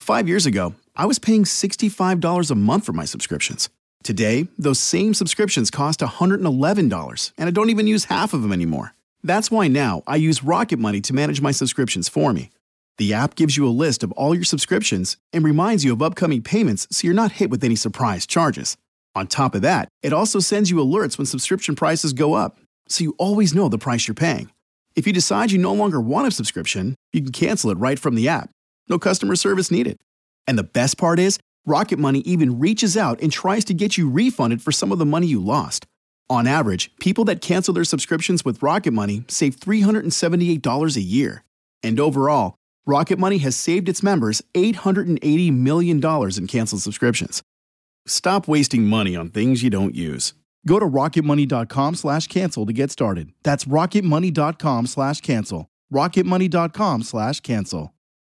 5 years ago, I was paying $65 a month for my subscriptions. Today, those same subscriptions cost $111, and I don't even use half of them anymore. That's why now I use Rocket Money to manage my subscriptions for me. The app gives you a list of all your subscriptions and reminds you of upcoming payments so you're not hit with any surprise charges. On top of that, it also sends you alerts when subscription prices go up, so you always know the price you're paying. If you decide you no longer want a subscription, you can cancel it right from the app. No customer service needed. And the best part is, Rocket Money even reaches out and tries to get you refunded for some of the money you lost. On average, people that cancel their subscriptions with Rocket Money save $378 a year. And overall, Rocket Money has saved its members $880 million in canceled subscriptions. Stop wasting money on things you don't use. Go to rocketmoney.com/cancel to get started. That's rocketmoney.com/cancel. rocketmoney.com/cancel.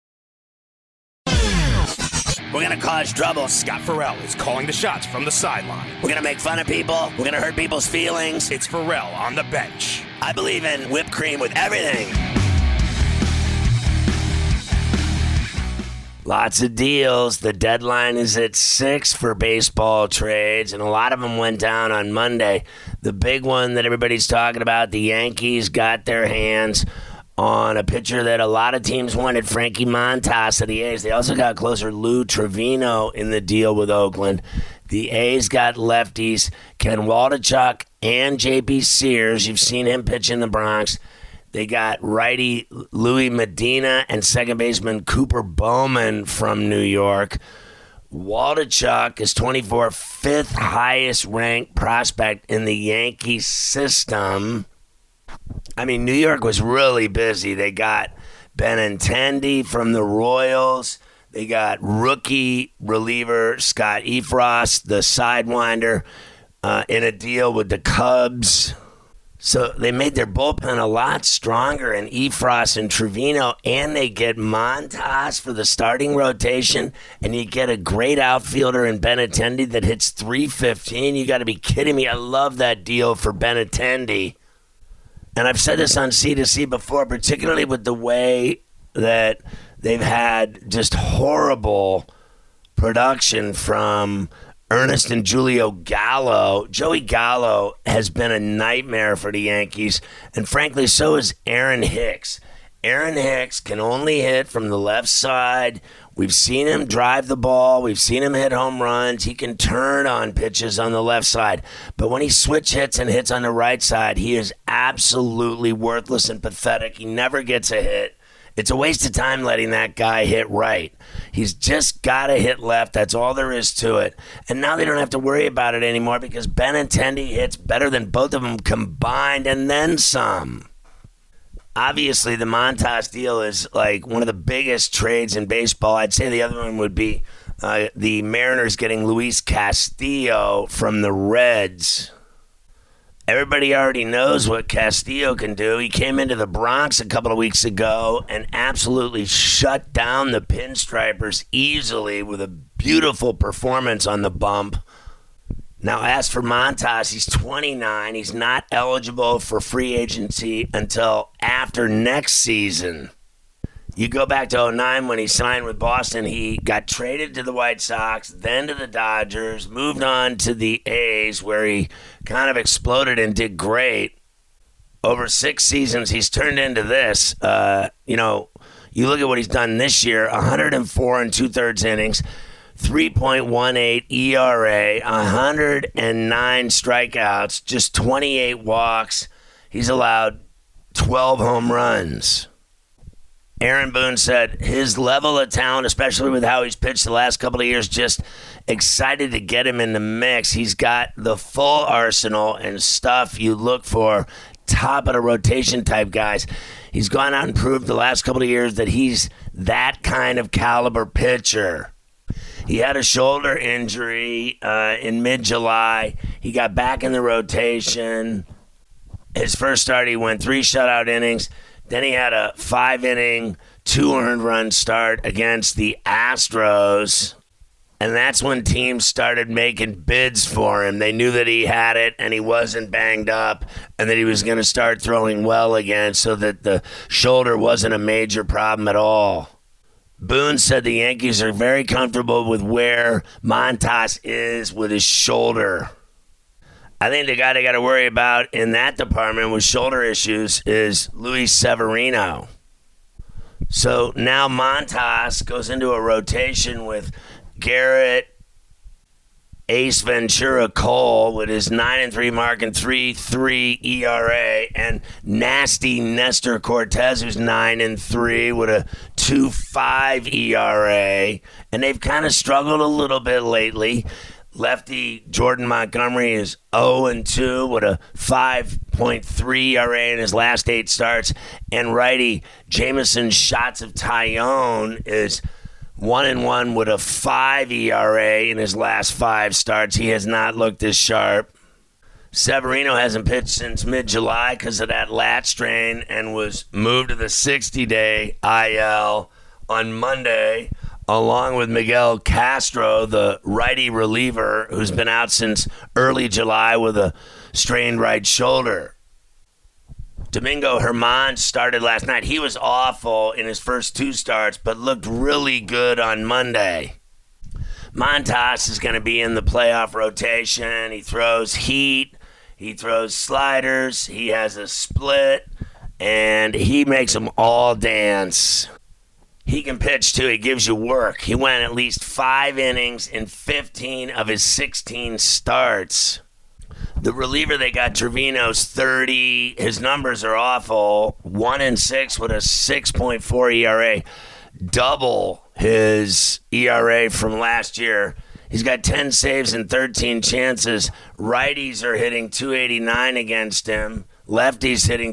We're going to cause trouble. Scott Farrell is calling the shots from the sideline. We're going to make fun of people. We're going to hurt people's feelings. It's Farrell on the bench. I believe in whipped cream with everything. Lots of deals. The deadline is at 6 for baseball trades, and a lot of them went down on Monday. The big one that everybody's talking about, the Yankees got their hands on a pitcher that a lot of teams wanted, Frankie Montas of the A's. They also got closer Lou Trevino in the deal with Oakland. The A's got lefties, Ken Waldichuk and J.P. Sears. You've seen him pitch in the Bronx. They got righty Louis Medina and second baseman Cooper Bowman from New York. Waldichuk is 24, fifth highest ranked prospect in the Yankee system. I mean, New York was really busy. They got Benintendi from the Royals. They got rookie reliever Scott Efros, the sidewinder, in a deal with the Cubs. So they made their bullpen a lot stronger in Efros and Trevino, and they get Montas for the starting rotation, and you get a great outfielder in Benintendi that hits .315. You got to be kidding me. I love that deal for Benintendi. And I've said this on C2C before, particularly with the way that they've had just horrible production from Ernest and Julio Gallo. Joey Gallo has been a nightmare for the Yankees, and frankly, so is Aaron Hicks. Aaron Hicks can only hit from the left side. We've seen him drive the ball. We've seen him hit home runs. He can turn on pitches on the left side. But when he switch hits and hits on the right side, he is absolutely worthless and pathetic. He never gets a hit. It's a waste of time letting that guy hit right. He's just got to hit left. That's all there is to it. And now they don't have to worry about it anymore because Benintendi hits better than both of them combined and then some. Obviously, the Montas deal is like one of the biggest trades in baseball. I'd say the other one would be the Mariners getting Luis Castillo from the Reds. Everybody already knows what Castillo can do. He came into the Bronx a couple of weeks ago and absolutely shut down the Pinstripers easily with a beautiful performance on the bump. Now, as for Montas, he's 29. He's not eligible for free agency until after next season. You go back to 2009 when he signed with Boston. He got traded to the White Sox, then to the Dodgers, moved on to the A's where he kind of exploded and did great. Over 6 seasons, he's turned into this. You look at what he's done this year, 104 and 2/3 innings, 3.18 ERA, 109 strikeouts, just 28 walks. He's allowed 12 home runs. Aaron Boone said his level of talent, especially with how he's pitched the last couple of years, just excited to get him in the mix. He's got the full arsenal and stuff you look for, top of the rotation type guys. He's gone out and proved the last couple of years that he's that kind of caliber pitcher. He had a shoulder injury in mid-July. He got back in the rotation. His first start, he went 3 shutout innings. Then he had a 5-inning, 2 earned run start against the Astros. And that's when teams started making bids for him. They knew that he had it and he wasn't banged up and that he was going to start throwing well again so that the shoulder wasn't a major problem at all. Boone said the Yankees are very comfortable with where Montas is with his shoulder. I think the guy they got to worry about in that department with shoulder issues is Luis Severino. So now Montas goes into a rotation with Garrett, Ace Ventura, Cole with his 9-3 mark and 3.3 ERA, and nasty Nestor Cortez, who's 9-3 with a 2.5 ERA. And they've kind of struggled a little bit lately. Lefty Jordan Montgomery is 0-2 with a 5.3 ERA in his last 8 starts. And righty Jameson Shots of Tyone is 1-1 with a 5 ERA in his last 5 starts. He has not looked as sharp. Severino hasn't pitched since mid-July because of that lat strain and was moved to the 60-day IL on Monday, along with Miguel Castro, the righty reliever who's been out since early July with a strained right shoulder. Domingo Germán started last night. He was awful in his first 2 starts, but looked really good on Monday. Montas is going to be in the playoff rotation. He throws heat. He throws sliders. He has a split, and he makes them all dance. He can pitch, too. He gives you work. He went at least 5 innings in 15 of his 16 starts. The reliever they got, Trevino's 30. His numbers are awful. 1-6 with a 6.4 ERA. Double his ERA from last year. He's got 10 saves and 13 chances. Righties are hitting .289 against him. Lefties hitting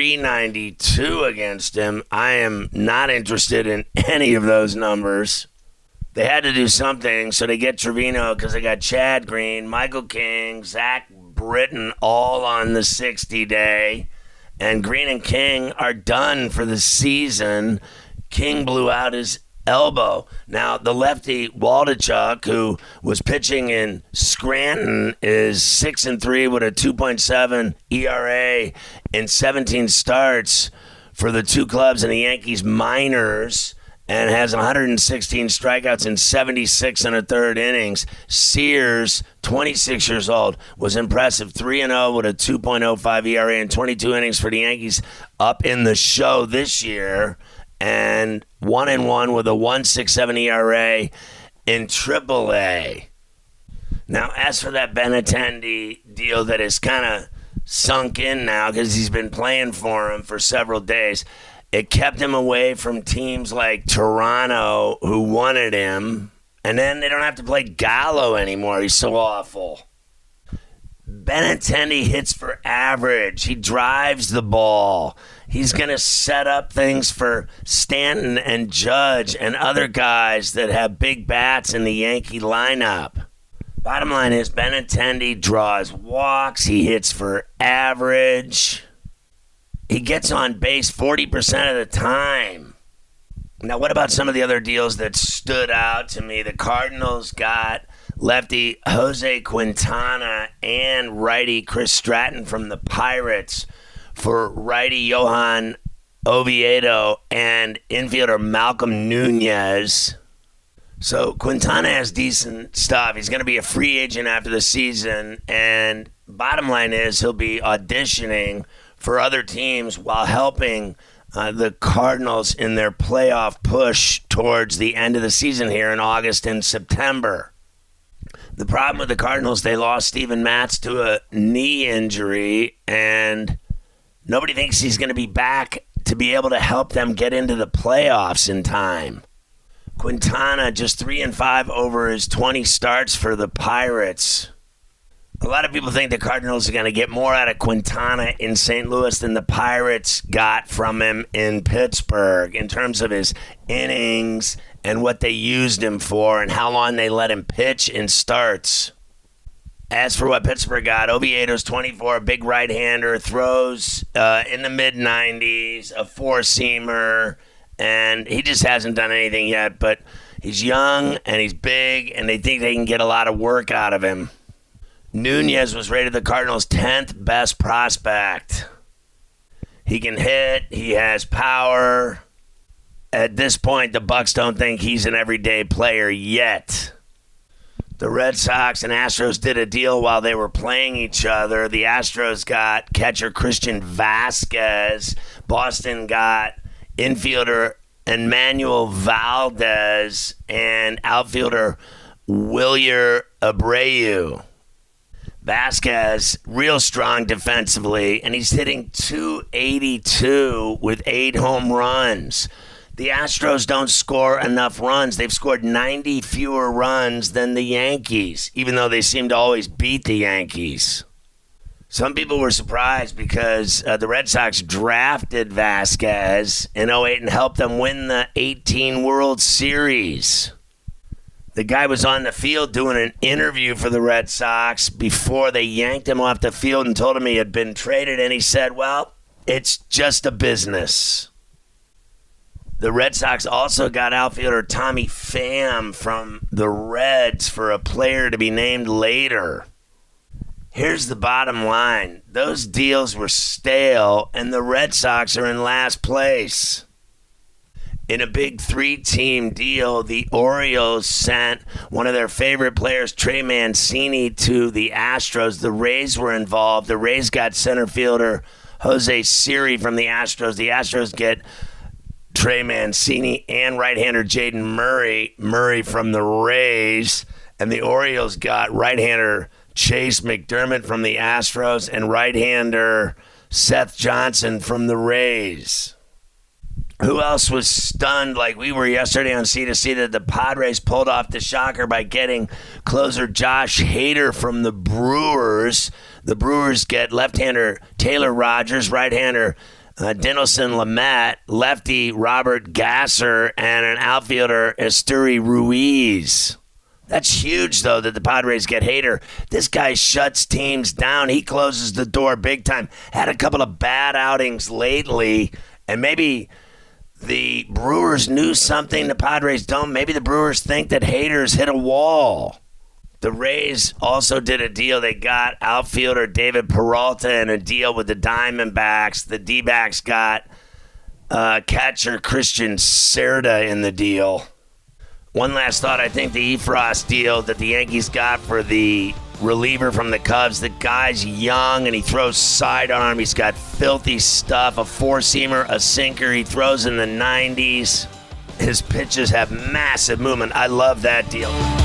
.392 against him. I am not interested in any of those numbers. They had to do something, so they get Trevino because they got Chad Green, Michael King, Zach Britton all on the 60-day. And Green and King are done for the season. King blew out his elbow. Now, the lefty Waldichuk, who was pitching in Scranton, is 6-3 with a 2.7 ERA in 17 starts for the 2 clubs in the Yankees minors, and has 116 strikeouts in 76 and a third innings. Sears, 26 years old, was impressive. 3-0 with a 2.05 ERA in 22 innings for the Yankees up in the show this year. And 1-1 with a 1.67 ERA in AAA. Now, as for that Benintendi deal that is kind of sunk in now because he's been playing for him for several days, it kept him away from teams like Toronto who wanted him. And then they don't have to play Gallo anymore. He's so awful. Benintendi hits for average. He drives the ball. He's going to set up things for Stanton and Judge and other guys that have big bats in the Yankee lineup. Bottom line is Benintendi draws walks. He hits for average. He gets on base 40% of the time. Now, what about some of the other deals that stood out to me? The Cardinals got lefty Jose Quintana and righty Chris Stratton from the Pirates for righty Johan Oviedo and infielder Malcolm Nunez. So Quintana has decent stuff. He's going to be a free agent after the season, and bottom line is he'll be auditioning for other teams while helping the Cardinals in their playoff push towards the end of the season here in August and September. The problem with the Cardinals, they lost Steven Matz to a knee injury, and nobody thinks he's going to be back to be able to help them get into the playoffs in time. Quintana just 3-5 over his 20 starts for the Pirates. A lot of people think the Cardinals are going to get more out of Quintana in St. Louis than the Pirates got from him in Pittsburgh in terms of his innings and what they used him for and how long they let him pitch in starts. As for what Pittsburgh got, Oviedo's 24, big right-hander, throws in the mid-90s, a four-seamer, and he just hasn't done anything yet, but he's young and he's big, and they think they can get a lot of work out of him. Nunez was rated the Cardinals' 10th best prospect. He can hit. He has power. at this point, the Bucks don't think he's an everyday player yet. The Red Sox and Astros did a deal while they were playing each other. The Astros got catcher Christian Vasquez. Boston got infielder Emmanuel Valdez and outfielder Wilyer Abreu. Vasquez, real strong defensively, and he's hitting .282 with 8 home runs. The Astros don't score enough runs. They've scored 90 fewer runs than the Yankees, even though they seem to always beat the Yankees. Some people were surprised because the Red Sox drafted Vasquez in 2008 and helped them win the 2018 World Series. The guy was on the field doing an interview for the Red Sox before they yanked him off the field and told him he had been traded, and he said, well, it's just a business. The Red Sox also got outfielder Tommy Pham from the Reds for a player to be named later. Here's the bottom line. Those deals were stale, and the Red Sox are in last place. In a big 3-team deal, the Orioles sent one of their favorite players, Trey Mancini, to the Astros. The Rays were involved. The Rays got center fielder Jose Siri from the Astros. The Astros get Trey Mancini and right-hander Jaden Murray from the Rays. And the Orioles got right-hander Chase McDermott from the Astros and right-hander Seth Johnson from the Rays. Who else was stunned like we were yesterday on C2C that the Padres pulled off the shocker by getting closer Josh Hader from the Brewers. The Brewers get left-hander Taylor Rogers, right-hander Dinelson Lamet, lefty Robert Gasser, and an outfielder Esteury Ruiz. That's huge, though, that the Padres get Hader. This guy shuts teams down. He closes the door big time. Had a couple of bad outings lately, and maybe the Brewers knew something the Padres don't. Maybe the Brewers think that Hader's hit a wall. The Rays also did a deal. They got outfielder David Peralta in a deal with the Diamondbacks. The D-backs got catcher Christian Cerda in the deal. One last thought. I think the Efros deal that the Yankees got for the reliever from the Cubs, the guy's young and he throws sidearm. He's got filthy stuff, a four-seamer, a sinker. He throws in the 90s. His pitches have massive movement. I love that deal.